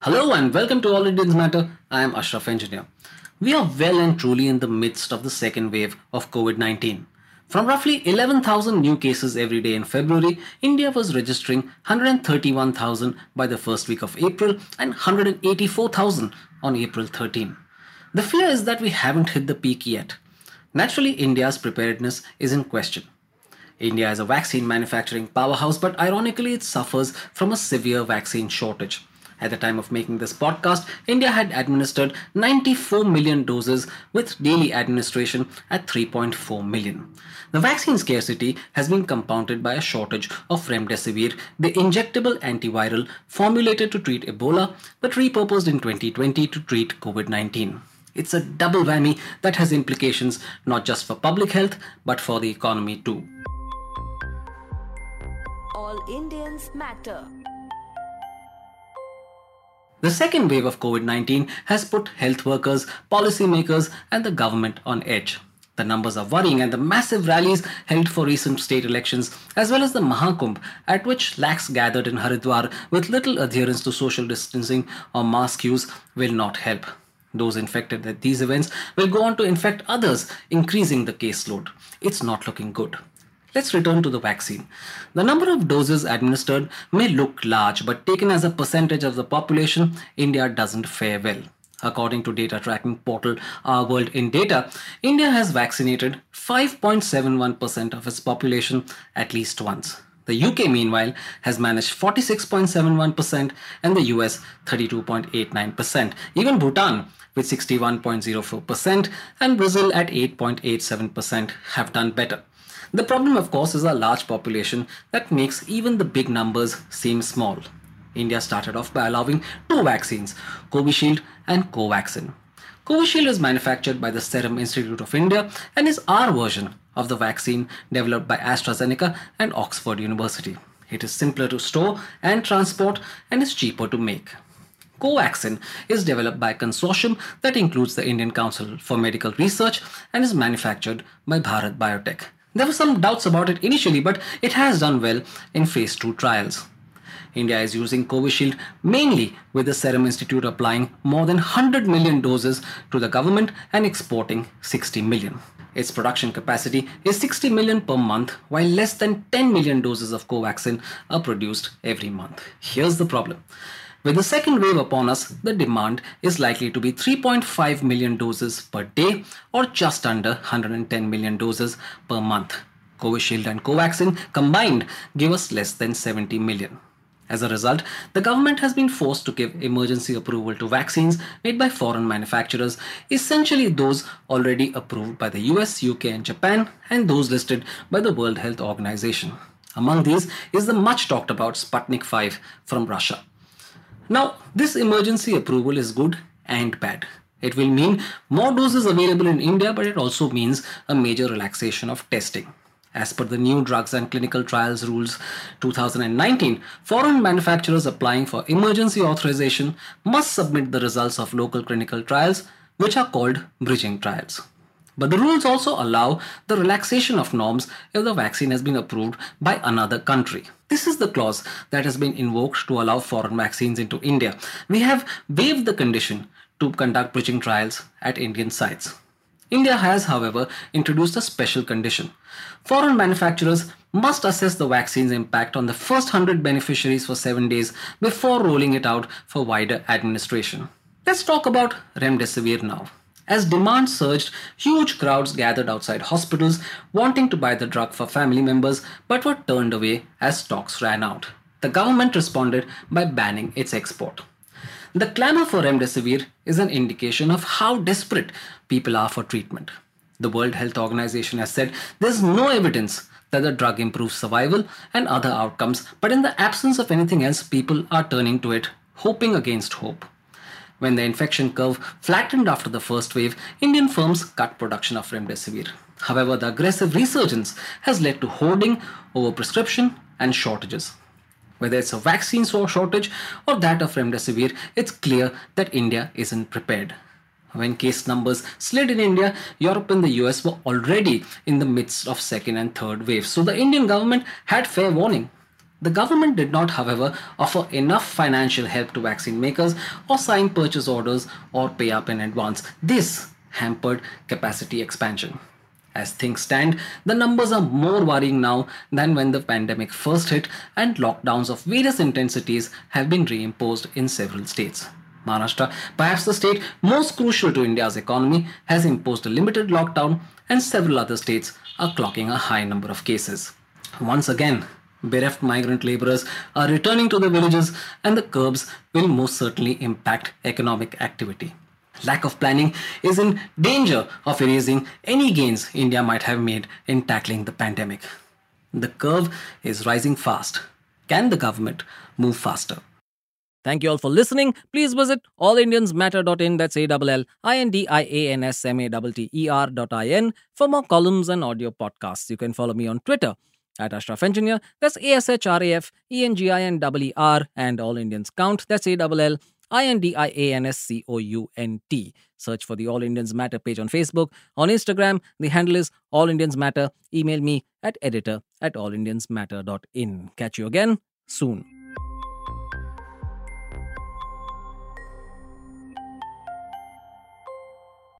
Hello and welcome to All Indians Matter. I am Ashraf Engineer. We are well and truly in the midst of the second wave of COVID 19. From roughly 11,000 new cases every day in February, India was registering 131,000 by the first week of April and 184,000 on April 13. The fear is that we haven't hit the peak yet. Naturally, India's preparedness is in question. India is a vaccine manufacturing powerhouse, but ironically, it suffers from a severe vaccine shortage. At the time of making this podcast, India had administered 94 million doses with daily administration at 3.4 million. The vaccine scarcity has been compounded by a shortage of remdesivir, the injectable antiviral formulated to treat Ebola but repurposed in 2020 to treat COVID 19. It's a double whammy that has implications not just for public health but for the economy too. All Indians matter. The second wave of COVID 19 has put health workers, policymakers, and the government on edge. The numbers are worrying, and the massive rallies held for recent state elections, as well as the Mahakumbh, at which lakhs gathered in Haridwar with little adherence to social distancing or mask use, will not help. Those infected at these events will go on to infect others, increasing the caseload. It's not looking good. Let's return to the vaccine. The number of doses administered may look large, but taken as a percentage of the population, India doesn't fare well. According to data tracking portal Our World in Data, India has vaccinated 5.71% of its population at least once. The UK, meanwhile, has managed 46.71% and the US 32.89%. Even Bhutan, with 61.04% and Brazil at 8.87% have done better. The problem, of course, is a large population that makes even the big numbers seem small. India started off by allowing two vaccines, Covishield and Covaxin. Covishield is manufactured by the Serum Institute of India and is our version of the vaccine developed by AstraZeneca and Oxford University. It is simpler to store and transport and is cheaper to make. Covaxin is developed by a consortium that includes the Indian Council for Medical Research and is manufactured by Bharat Biotech. There were some doubts about it initially, but it has done well in phase 2 trials. India is using Covishield mainly with the Serum Institute applying more than 100 million doses to the government and exporting 60 million. Its production capacity is 60 million per month, while less than 10 million doses of Covaxin are produced every month. Here's the problem. With the second wave upon us, the demand is likely to be 3.5 million doses per day or just under 110 million doses per month. Covishield and Covaxin combined give us less than 70 million. As a result, the government has been forced to give emergency approval to vaccines made by foreign manufacturers, essentially those already approved by the US, UK and Japan and those listed by the World Health Organization. Among these is the much talked about Sputnik V from Russia. Now, this emergency approval is good and bad. It will mean more doses available in India, but it also means a major relaxation of testing. As per the new Drugs and Clinical Trials Rules 2019, foreign manufacturers applying for emergency authorization must submit the results of local clinical trials, which are called bridging trials. But the rules also allow the relaxation of norms if the vaccine has been approved by another country. This is the clause that has been invoked to allow foreign vaccines into India. We have waived the condition to conduct bridging trials at Indian sites. India has, however, introduced a special condition. Foreign manufacturers must assess the vaccine's impact on the first 100 beneficiaries for 7 days before rolling it out for wider administration. Let's talk about remdesivir now. As demand surged, huge crowds gathered outside hospitals wanting to buy the drug for family members but were turned away as stocks ran out. The government responded by banning its export. The clamour for remdesivir is an indication of how desperate people are for treatment. The World Health Organization has said there's no evidence that the drug improves survival and other outcomes, but in the absence of anything else, people are turning to it, hoping against hope. When the infection curve flattened after the first wave, Indian firms cut production of remdesivir. However, the aggressive resurgence has led to hoarding, overprescription and shortages. Whether it's a vaccine shortage or that of remdesivir, it's clear that India isn't prepared. When case numbers slid in India, Europe and the US were already in the midst of second and third waves. So the Indian government had fair warning. The government did not, however, offer enough financial help to vaccine makers or sign purchase orders or pay up in advance. This hampered capacity expansion. As things stand, the numbers are more worrying now than when the pandemic first hit, and lockdowns of various intensities have been reimposed in several states. Maharashtra, perhaps the state most crucial to India's economy, has imposed a limited lockdown, and several other states are clocking a high number of cases. Once again, bereft migrant laborers are returning to the villages, and the curbs will most certainly impact economic activity. Lack of planning is in danger of erasing any gains India might have made in tackling the pandemic. The curve is rising fast. Can the government move faster? Thank you all for listening. Please visit allindiansmatter.in, that's ALLINDIANSMATTER.in for more columns and audio podcasts. You can follow me on Twitter at Ashraf Engineer, that's ASHRAFENGINER, and All Indians Count, that's ALLINDIANSCOUNT. Search for the All Indians Matter page on Facebook. On Instagram, the handle is All Indians Matter. Email me at editor@allindiansmatter.in. Catch you again soon.